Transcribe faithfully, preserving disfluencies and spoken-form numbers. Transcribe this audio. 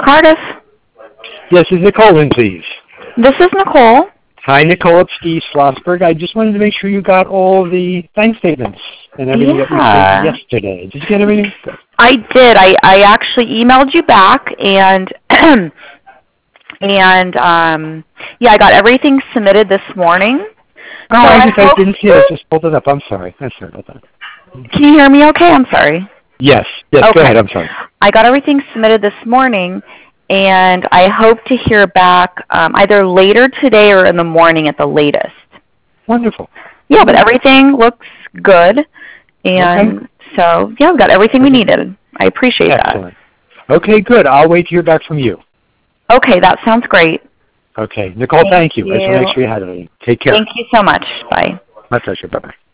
Cardiff. Yes, is Nicole in, please? This is Nicole. Hi, Nicole. It's Steve Schlossberg. I just wanted to make sure you got all the bank statements and everything Yeah. that we did yesterday. Did you get everything? I did. I, I actually emailed you back, and and um, yeah, I got everything submitted this morning. Oh, so I, I, just, I didn't see it. I just pulled it up. I'm sorry. I'm sorry about that. Can you hear me okay? I'm sorry. Yes. Yes, okay. Go ahead. I'm sorry. I got everything submitted this morning, and I hope to hear back um, either later today or in the morning at the latest. Wonderful. Yeah, but everything looks good, and okay. so, yeah, we got everything we needed. I appreciate Excellent. that. Okay, good. I'll wait to hear back from you. Okay, that sounds great. Okay. Nicole, thank, thank you. you. I just want to make sure you had everything. Take care. Thank you so much. Bye. My pleasure. Bye-bye.